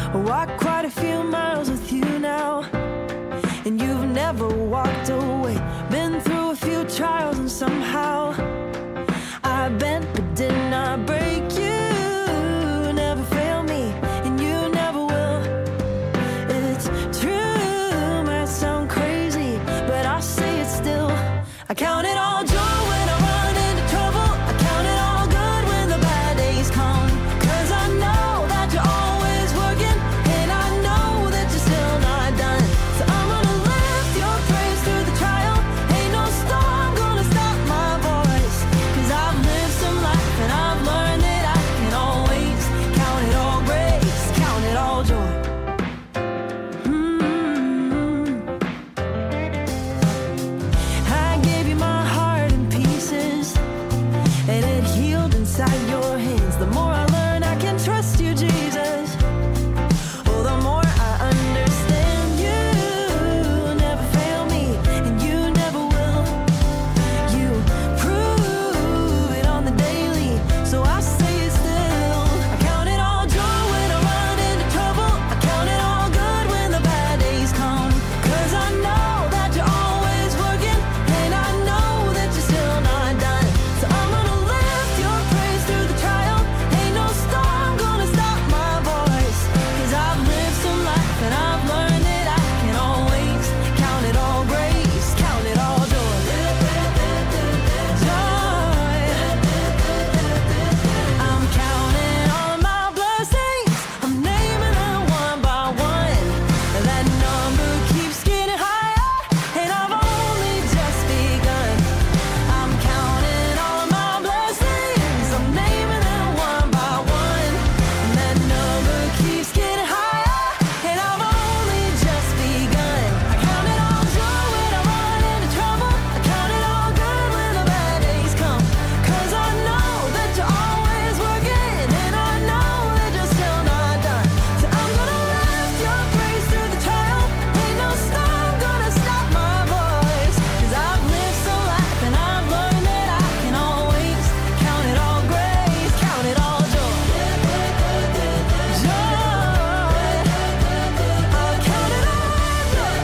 I walked quite a few miles with you now, and you've never walked away. Been through a few trials and somehow I bent but did not break you. Never fail me, and you never will. It's true, might sound crazy, but I say it still. I count it all joy when I run into trouble. I count it all good when the bad days come. 'Cause I know that you're always working, and I know that you're still not done. So I'm gonna lift your praise through the trial. Ain't no storm gonna stop my voice. 'Cause I've lived some life and I've learned that I can always count it all grace, count it all joy. I gave you my heart in pieces, and it healed inside your hands. The more I learn, I can trust you, Jesus. Oh, the more I understand you never fail me, and you never will. You prove it on the daily, so I say it still. I count it all joy when I run into trouble. I count it all good when the bad days come. 'Cause I know that you're always working, and I know that you're still not done. So I'm gonna lift your praise through the trial. Ain't no storm gonna stop my voice. 'Cause I've lived some life and I've learned that I can always count it all grace, count it all joy. Joy. I'm counting all of my blessings. I'm naming them one by one. That number keeps getting higher, and I've only just begun. I'm counting all of my blessings. I'm naming them one by one. And that number keeps getting higher, and I've only just begun. I count it all joy when I run into trouble. I count it all good when the bad days come. 'Cause I know that you're always working, and I know that you're still not done. So I'm gonna lift your praise through the trial. Ain't no storm gonna stop my voice. 'Cause I've lived some life and I've learned that I can always count it all grace, count it all joy. Joy. I count it all joy.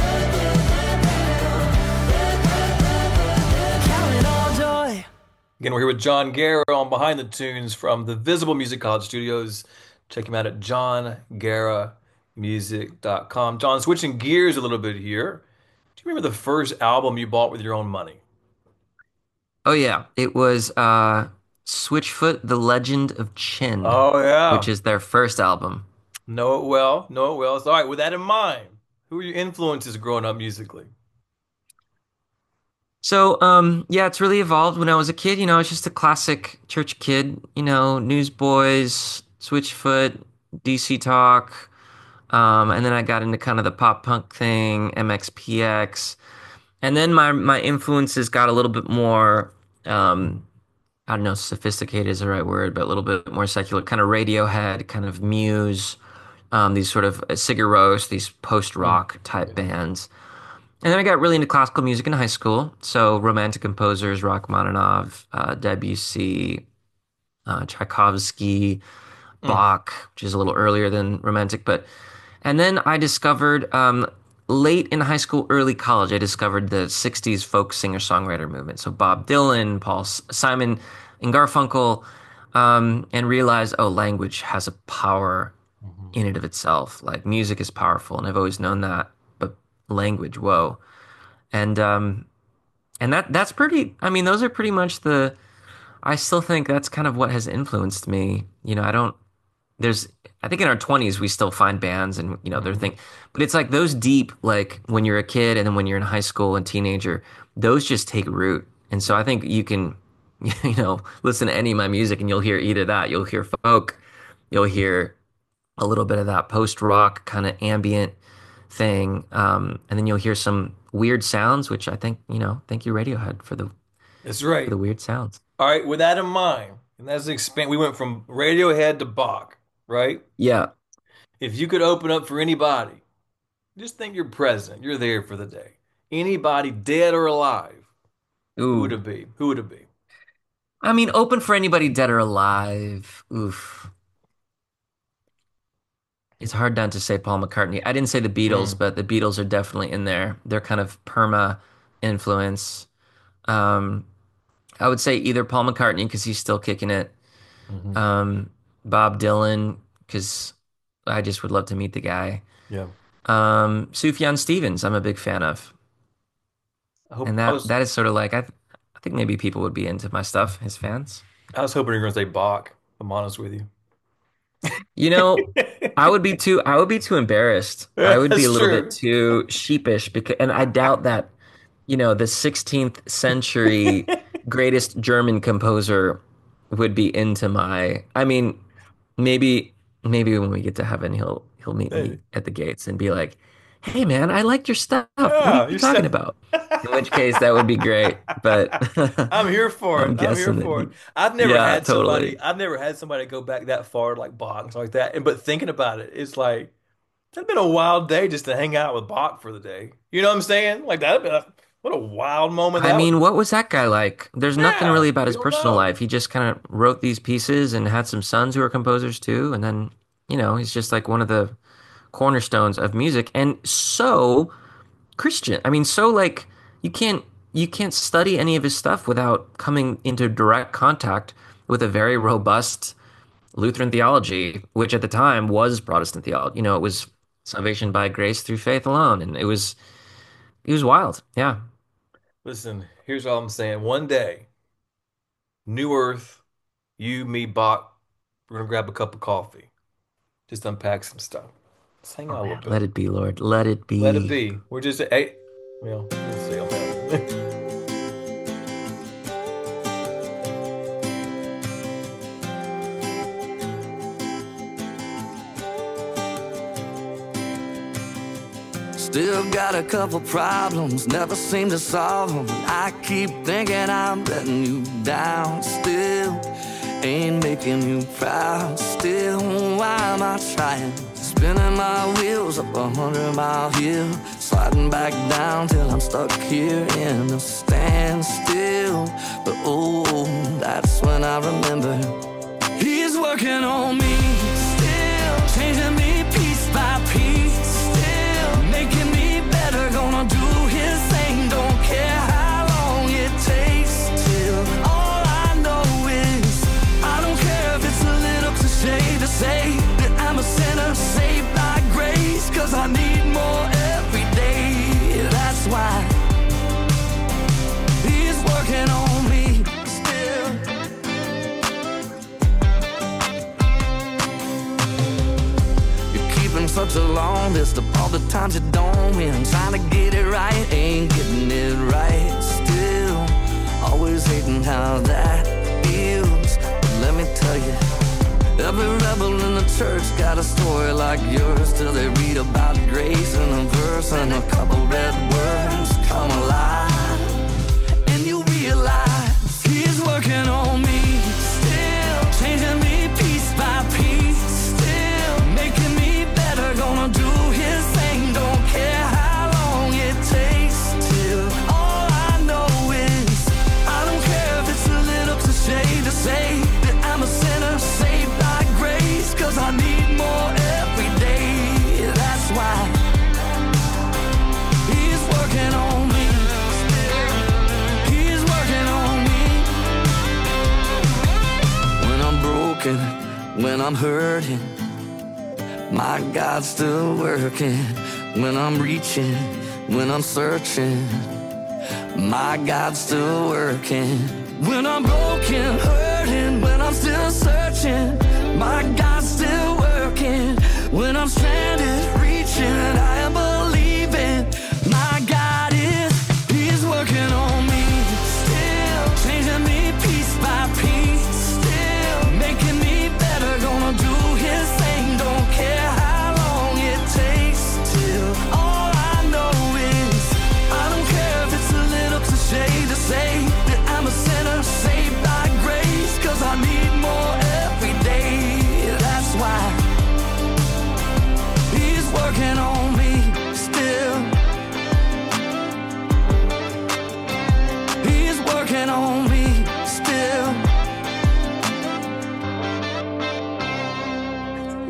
Count it all joy. Again, we're here with John Guerra on Behind the Tunes from the Visible Music College Studios. Check him out at johnguerramusic.com. John, switching gears a little bit here. Do you remember the first album you bought with your own money? Oh yeah, it was Switchfoot: The Legend of Chin, Oh, which yeah. is their first album. Know it well. Know it well. So, all right, with that in mind, who were your influences growing up musically? So, yeah, it's really evolved. When I was a kid, I was just a classic church kid, Newsboys, Switchfoot, DC Talk. And then I got into kind of the pop punk thing, MXPX. And then my influences got a little bit more, I don't know, sophisticated is the right word, but a little bit more secular, kind of Radiohead, kind of Muse, these sort of Sigur Rós, these Mm. post-rock type Yeah. bands. And then I got really into classical music in high school. So romantic composers, Rachmaninoff, Debussy, Tchaikovsky, Mm. Bach, which is a little earlier than romantic. And then I discovered, late in high school, early college, I discovered the 60s folk singer-songwriter movement. So Bob Dylan, Simon and Garfunkel, and realized, oh, language has a power Mhm. in and of itself. Like music is powerful, and I've always known that, but language, whoa. And that's pretty, I mean, those are pretty much I still think that's kind of what has influenced me. I don't there's I think in our 20s we still find bands and they're Mhm. thing, but it's like those deep, like when you're a kid and then when you're in high school and teenager, those just take root. And so I think you can listen to any of my music and you'll hear either that, you'll hear folk, you'll hear a little bit of that post rock kind of ambient thing, and then you'll hear some weird sounds, which I think, thank you Radiohead That's for right. the weird sounds. All right, with that in mind, and that's expand. We went from Radiohead to Bach, right? Yeah. If you could open up for anybody, just think you're present. You're there for the day. Anybody dead or alive, who would Ooh. it be? Who would it be? I mean, open for anybody dead or alive. Oof. It's hard not to say Paul McCartney. I didn't say the Beatles, Mm. but the Beatles are definitely in there. They're kind of perma influence. Um, I would say either Paul McCartney because he's still kicking it, Hmm. um, Bob Dylan because I just would love to meet the guy. Yeah. Sufjan Stevens, I'm a big fan of, I and hope that is sort of like I think maybe people would be into my stuff, his fans. I was hoping you were gonna say Bach, if I'm honest with you. You know, I would be too embarrassed. I would be a That's little bit true. too sheepish because, and I doubt that, the 16th century greatest German composer would be into my, I mean, maybe when we get to heaven, he'll meet me Hey, at the gates and be like, "Hey man, I liked your stuff. What are yeah, you you're talking so about?" In which case that would be great, but I'm here for it. I'm I'm here guessing that for it. he, yeah, totally. I've never had somebody go back that far like Bach and stuff like that. And but thinking about it, it's like that'd been a wild day just to hang out with Bach for the day. You know what I'm saying? Like that'd been what a wild moment I that would mean, be. what was that guy like? There's nothing Yeah, really about we his don't personal know. life. He just kind of wrote these pieces and had some sons who were composers too. And then, he's just like one of the cornerstones of music and so Christian. I mean, so like you can't you can't study any of his stuff without coming into direct contact with a very robust Lutheran theology, which at the time was Protestant theology. It was salvation by grace through faith alone, and it was wild. Yeah. Listen, here's all I'm saying. One day, New Earth, you, me, Bach, we're gonna grab a cup of coffee. Just unpack some stuff. Let's hang Oh out a little man, bit. let it be, Lord. Let it Let it be. be. We're just hey, we'll see on that. Still got a couple problems, never seem to solve them. I keep thinking I'm letting you down. Still ain't making you proud. Still, why am I trying? Spinning my wheels up 100-mile hill, sliding back down till I'm stuck here in a standstill. But oh, that's when I remember he's working on me, still changing me piece by piece, still making me better. Gonna do his thing, don't care how long it takes. Till all I know is I don't care if it's a little cliche to say that I'm a sinner saved by grace, 'cause I need more every day. That's why he's working on me still. You're keeping such a long list of all the times you don't win, trying to get it right, ain't getting it right. Still, always hating how that feels. But let me tell you, every rebel in the church got a story like yours, till they read about grace in a verse and a couple red words come alive, and you realize he's working on me, still changing me piece by piece, still making me better. Gonna do his thing, don't care how long it takes. Till all I know is I don't care if it's a little cliche to say that I'm a sinner saved by grace, 'cause I need more every day. That's why he's working on me still. He's working on me. When I'm broken, when I'm hurting, my God's still working. When I'm reaching, when I'm searching, my God's still working. When I'm broken, hurting, when I'm still searching, my God's still working. When I'm stranded, reaching, I am believing. My God is, he's working on me, still changing me piece by piece, still making me better. Gonna do his thing, don't care how long it takes. Till all I know is I don't care if it's a little cliche to say that I'm a sinner saved by grace, 'cause I need more every day. That's why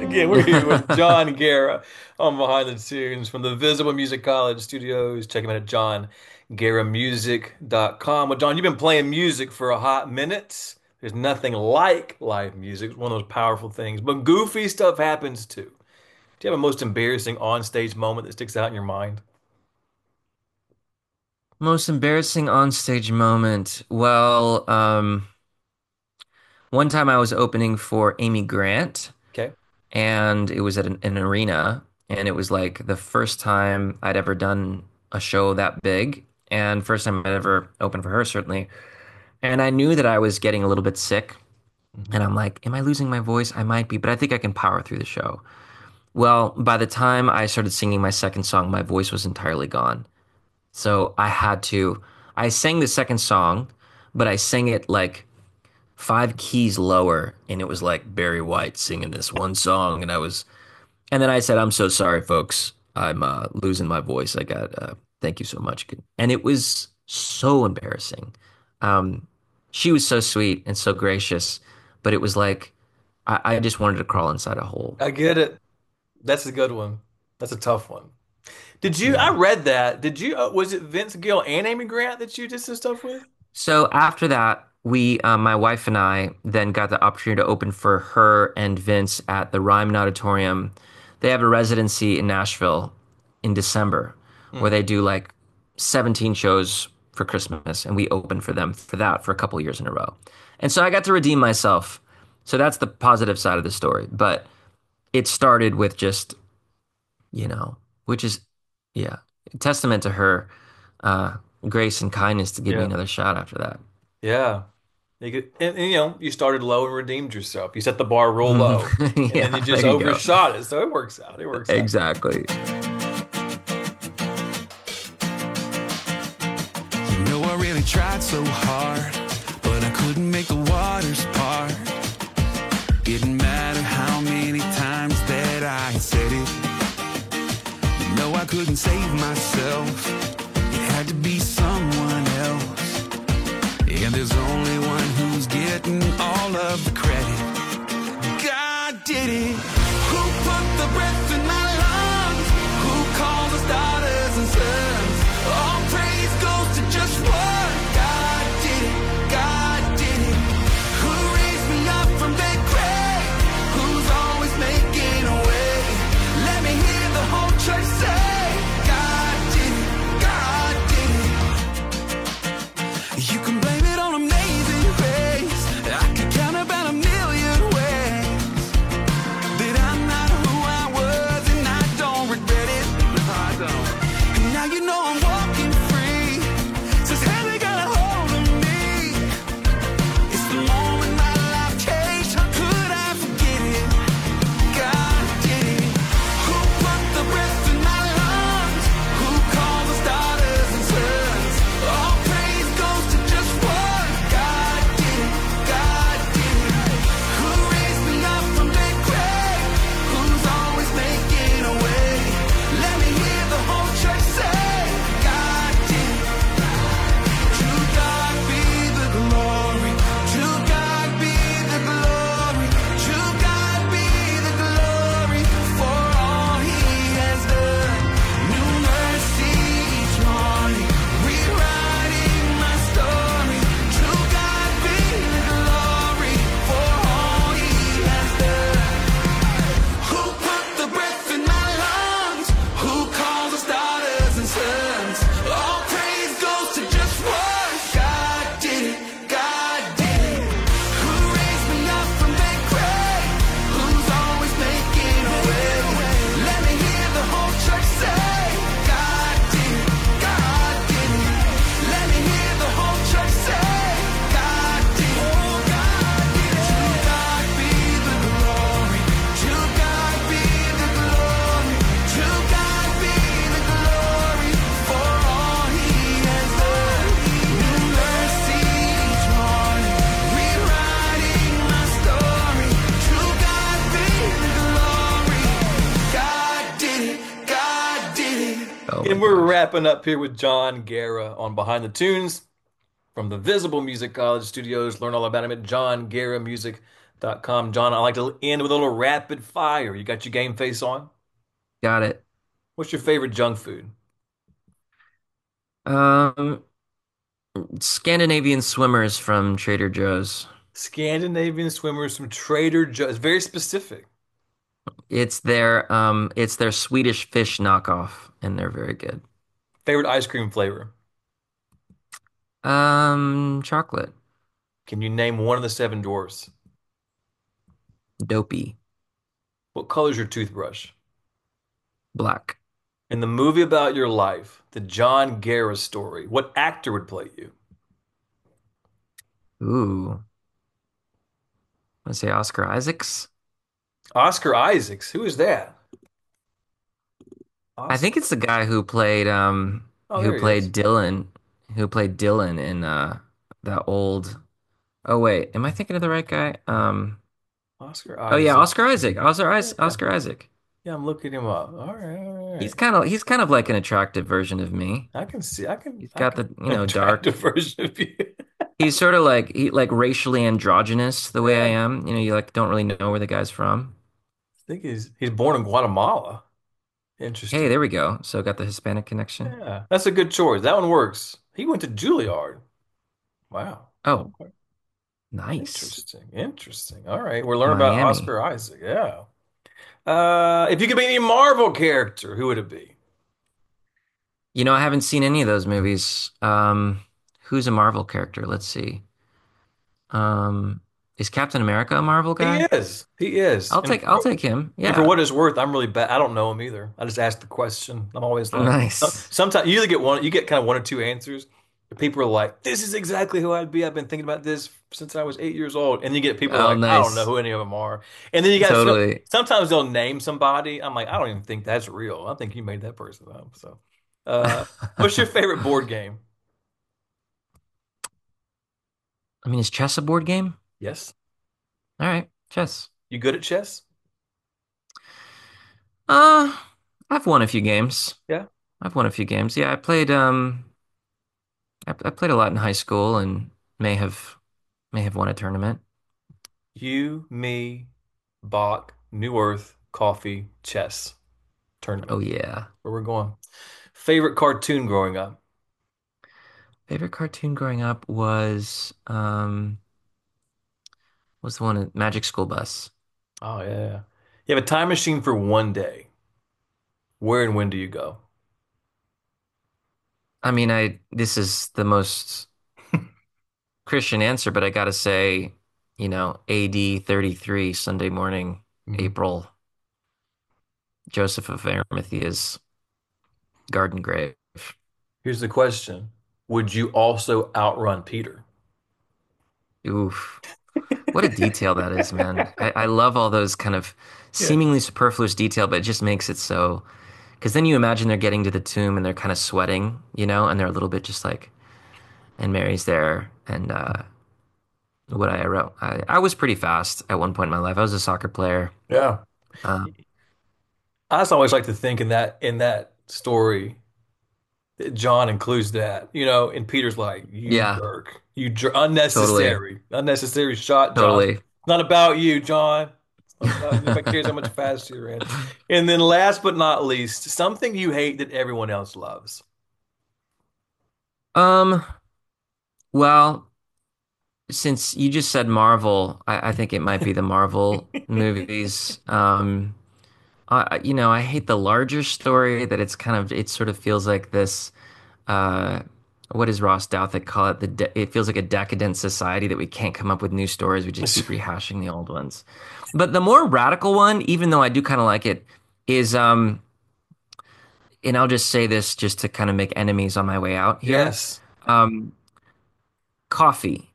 Again, we're here with John Guerra on Behind the Tunes from the Visible Music College Studios. Check him out at johnguerramusic.com. Well, John, you've been playing music for a hot minute. There's nothing like live music. It's one of those powerful things. But goofy stuff happens too. Do you have a most embarrassing on-stage moment that sticks out in your mind? Most embarrassing onstage moment. Well, one time I was opening for Amy Grant, Okay. and it was at an arena, and it was like the first time I'd ever done a show that big, and first time I'd ever opened for her, certainly. And I knew that I was getting a little bit sick, and I'm like, am I losing my voice? I might be, but I think I can power through the show. Well, by the time I started singing my second song, my voice was entirely gone. So I sang the second song, but I sang it like 5 keys lower, and it was like Barry White singing this one song. And then I said, I'm so sorry, folks. I'm losing my voice. Thank you so much. And it was so embarrassing. Um, she was so sweet and so gracious, but it was like, I just wanted to crawl inside a hole. I get it. That's a good one. That's a tough one. I Yeah. read that. Was it Vince Gill and Amy Grant that you did some stuff with? So after that, my wife and I, then got the opportunity to open for her and Vince at the Ryman Auditorium. They have a residency in Nashville in December where Hmm. they do like 17 shows for Christmas, and we opened for them for that for a couple years in a row. And so I got to redeem myself. So that's the positive side of the story. But it started with just, which is, yeah, testament to her uh, grace and kindness to give me Yeah. another shot after that. Yeah. You started low and redeemed yourself. You set the bar real low, and then you Yeah, just there you go. overshot it. So it works out. It works out. Exactly. You know I really tried so hard, but I couldn't make the waters part. Didn't matter how many times that I said it. You know I couldn't save myself. It had to be someone else. And there's only one who's getting all of the credit. God did it. Who put the breath in my lungs? Who calls us daughters and sons? All praise goes to just one. God did it. God did it. Who raised me up from that grave? Who's always making a way? Let me hear the whole church say, God did it. God did it. You can blame it on amazing grace. I could count about a million ways that I'm not who I was, and I don't regret it. No, I don't. And now you know I'm walking free. Says heaven got a hold of me. It's the moment my life changed. How could I forget it? God did it. Who put the breath in my lungs? Who calls us daughters and sons? All praise goes to just one. God did it. God did it. Who raised me up from that grave? Who's always making a way? Let me hear the whole church say, God did it. To God be the glory. To God be the glory. To God be the glory for all He has done. New mercy each morning, rewriting my story. To God be the glory for all He has done. Who put the breath in my lungs? Who calls us daughters and sons? All praise goes to just one. God did it. God did it. Who raised me up from that grave? Who's always making a way? Let me hear the whole church say, God did it. God did it. Let me hear the whole church say, God did it. Oh, God did it. To God be the glory. To God be the glory. To God be the glory for all He has done. New mercy each morning, rewriting my story. To God be the glory. God did it. God did it. Oh my And we're gosh. wrapping up here with John Guerra on Behind the Tunes from the Visible Music College Studios. Learn all about him at johnguerramusic.com. Com. John, I like to end with a little rapid fire. You got your game face on? Got it. What's your favorite junk food? Um, Scandinavian swimmers from Trader Joe's. Scandinavian swimmers from Trader Joe's. Very specific. It's their Swedish fish knockoff, and they're very good. Favorite ice cream flavor? Chocolate. Can you name one of the seven dwarfs? Dopey. What color is your toothbrush? Black. In the movie about your life, the John Guerra story, what actor would play you? Ooh. Let's say Oscar Isaacs. Oscar Isaacs. Who is that? I think Oscar. it's the guy Oh, there he is. Who played Dylan in that old Oh wait, am I thinking of the right guy? Oscar Oh yeah, Isaac. Oscar Isaac. Yeah, Oscar Isaac. yeah, I'm looking him up. All right, all right. He's kind of like an attractive version of me. I can see. I can. He's I got can the, attractive dark. version of you. He's sort of like like racially androgynous the way I Yeah, am. You like don't really know where the guy's from. I think he's born in Guatemala. Hey, Interesting. there we go. So got the Hispanic connection. Yeah, that's a good choice. That one works. He went to Juilliard. Wow. Oh, Okay. nice. Interesting. Interesting. All right, we're learning about Miami. Oscar Isaac. Yeah. If you could be any Marvel character, who would it be? I haven't seen any of those movies. Who's a Marvel character? Let's see. Um, is Captain America a Marvel He guy? is. He is. I'll take him. And for Yeah. what it's worth, I'm really bad. I don't know him either. I just ask the question. I'm always like, Nice. sometimes you either you get kind of one or two answers. People are like, this is exactly who I'd be. I've been thinking about this since I was 8 years old. And you get people Oh, like, I don't know nice. who any of them are. And then you got Totally. sometimes they'll name somebody. I'm like, I don't even think that's real. I think you made that person up. So, uh, what's your favorite board game? I mean, is chess a board game? Yes. All right, chess. You good at chess? Uh, I've won a few games. Yeah. I've won a few games. Yeah, I played a lot in high school and may have may have won a tournament. You, me, Bach, New Earth, coffee, chess Oh tournament. yeah. Where we're going. Favorite cartoon growing up? Favorite cartoon growing up was the one at Magic School Bus. Oh yeah. You have a time machine for one day. Where and when do you go? I mean, I this is the most Christian answer, but I gotta say, AD 33, Sunday morning, Mhm. April, Joseph of Arimathea's garden grave. Here's the question. Would you also outrun Peter? Oof. What a detail that is, man. I love all those kind of Yeah. seemingly superfluous detail, but it just makes it so. Because then you imagine they're getting to the tomb and they're kind of sweating, and they're a little bit just like, and Mary's there. And what I wrote, I was pretty fast at one point in my life. I was a soccer player. Yeah. Uh, I just always like to think in that story that John includes that, and Peter's like, you yeah, jerk. You jerk. totally, Unnecessary shot, John. totally. Not about you, John. It's not about you. Nobody cares how much faster you ran. And then last but not least, something you hate that everyone else loves. Um, well, since you just said Marvel, I think it might be the Marvel movies. I hate the larger story that it sort of feels like this, uh, what does Ross Douthat call it? It feels like a decadent society that we can't come up with new stories. We just keep rehashing the old ones. But the more radical one, even though I do kind of like it, is, and I'll just say this just to kind of make enemies on my way out here. Yes. Um, Coffee.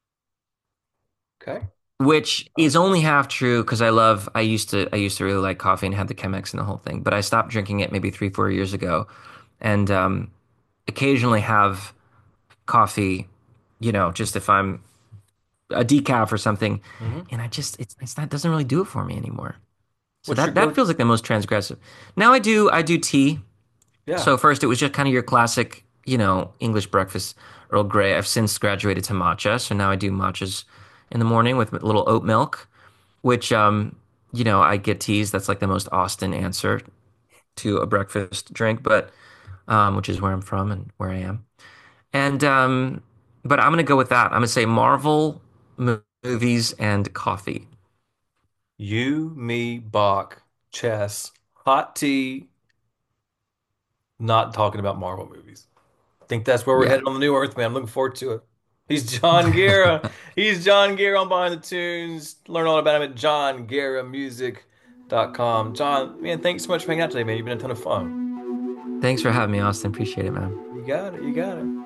Okay. Which is only half true because I used to really like coffee and had the Chemex and the whole thing, but I stopped drinking it maybe 3, 4 years ago, and occasionally have coffee, just if I'm a decaf or something, Hmm. and it's not doesn't really do it for me anymore. So What's your that go? feels like the most transgressive. Now I do tea. Yeah. So first it was just kind of your classic, English breakfast, Earl Grey. I've since graduated to matcha, so now I do matchas in the morning with a little oat milk. which I get teased. That's like the most Austin answer to a breakfast drink, but which is where I'm from and where I am. And but I'm gonna go with that. I'm gonna say Marvel movies and coffee. You, me, Bach, chess, hot tea, not talking about Marvel movies. I think that's where we're Yeah. headed on the new Earth, man. I'm looking forward to it. He's John Guerra. He's John Guerra on Behind the Tunes. Learn all about him at johnguerramusic.com. John, man, thanks so much for hanging out today, man. You've been a ton of fun. Thanks for having me, Austin. Appreciate it, man. You got it. You got it.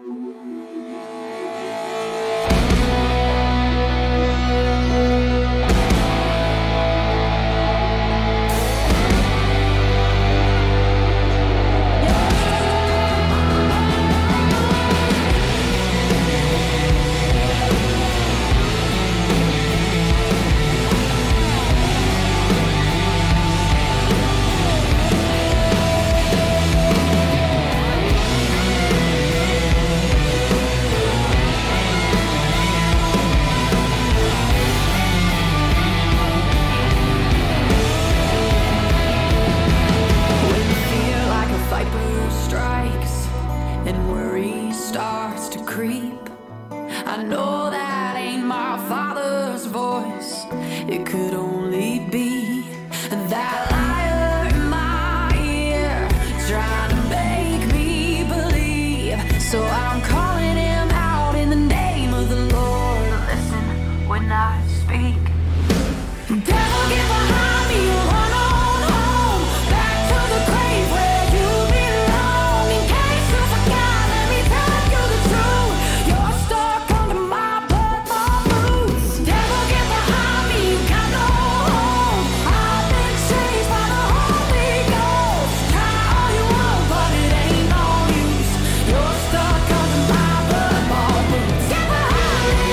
When fear like a viper strikes and worry starts to creep, I know that ain't my father's voice. It could only be that liar in my ear trying to make me believe. So I'm calling him out in the name of the Lord. Listen when I speak. Devil, get behind me, run on home, back to the grave where you belong. In case you forgot, let me tell you the truth. You're stuck under my blood, my boots. Devil, get behind me, you got no home. I've been chased by the Holy Ghost. Try all you want, but it ain't no use. You're stuck under my blood, my boots. Get behind me.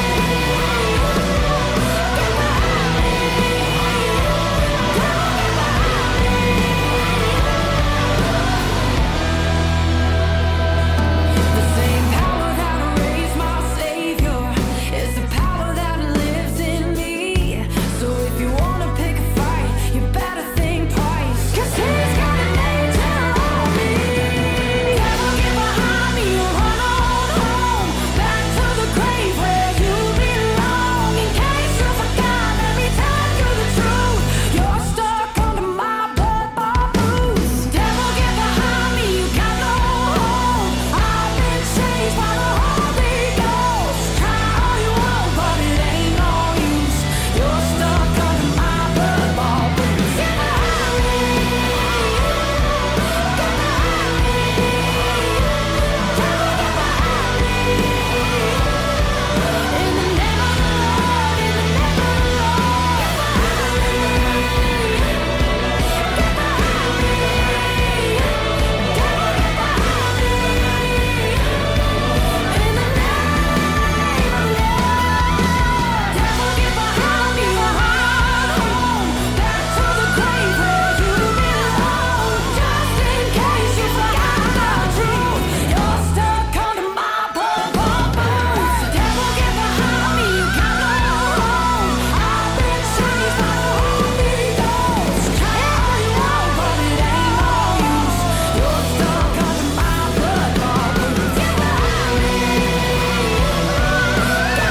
Get behind me. The same power that raised my Savior is the power that lives in me. So if you wanna pick a fight, you better think twice. 'Cause he's got an angel on me. Devil, get behind me, run on home, back to the grave where you belong. In case you forgot, let me tell you the truth. You're stuck under my blood, my boots. Devil, get behind me, you got no home. I've been chased by the Holy Ghost. Try all you want, but it ain't no use. You're stuck under my blood, my boots. Get behind me. Get behind me. Devil, get behind me. In the name of the Lord, in the name of the Lord. Get behind me. Get behind me. Devil, get behind me. In the name of the Lord. Devil, get behind me, run home, back to the grave where you belong. Just in case you forgot the truth, you're stuck under my blood, my boots. Devil, get behind me, you got no home. I've been chased by the Holy Ghost. Try all you want, but it ain't no use. You're stuck under my blood, my boots. Get behind me. Get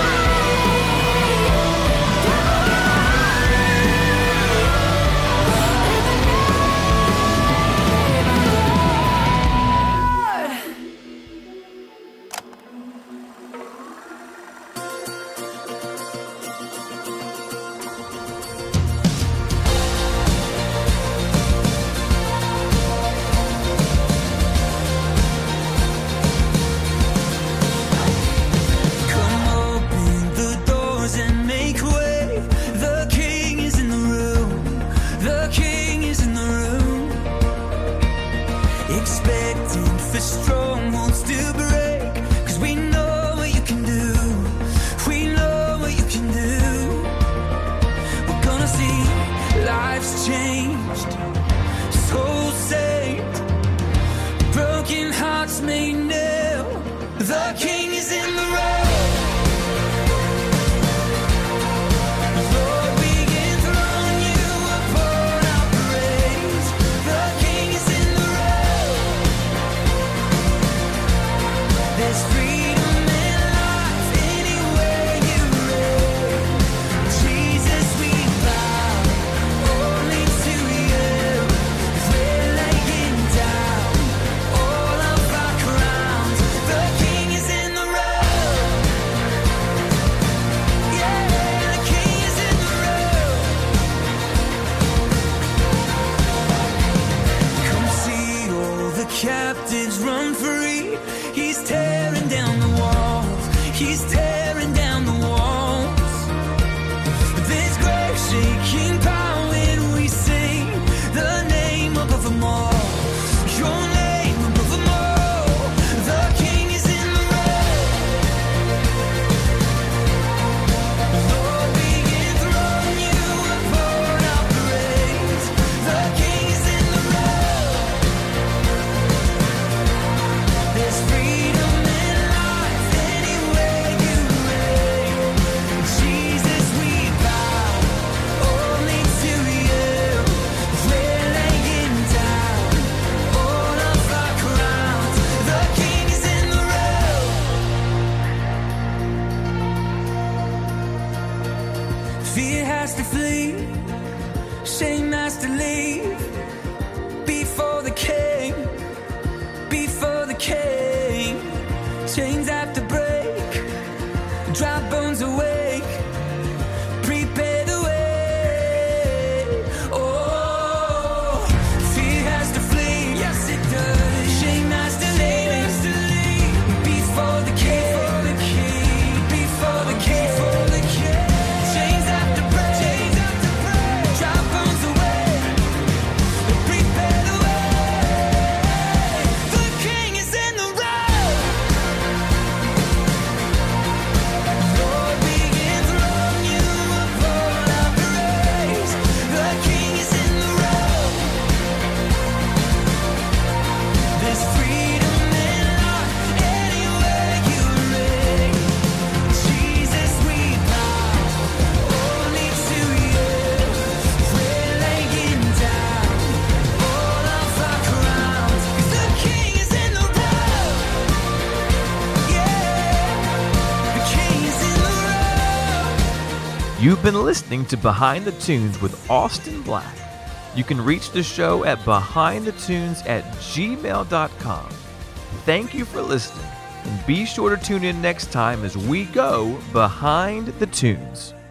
Come open the doors and make way. The King is in the room. The King is in the room. Expecting for strongholds to break. 'Cause we know what you can do. We know what you can do. We're gonna see lives changed, souls saved, broken hearts made new. The King is in the room. Lord, we give Fear has to flee, shame has to leave. Before the king, before the king. Chains have to break, dry bones awake. Prepare the way. Oh, fear has to flee, yes it does. Shame has to leave, before the king, before the king. Chains have to break, dry bones awake. Prepare the way. The king is in the road. Lord, we enthrone you upon our praise. The king is in the road. There's freedom in love anywhere you lay. Jesus, we bow only to you. We're laying down all of our crowns. 'Cause the king is in the road. Yeah, the king is in the road. You've been listening to Behind the Tunes with Austin Black. You can reach the show at behindthetunes@gmail.com. Thank you for listening, and be sure to tune in next time as we go Behind the Tunes.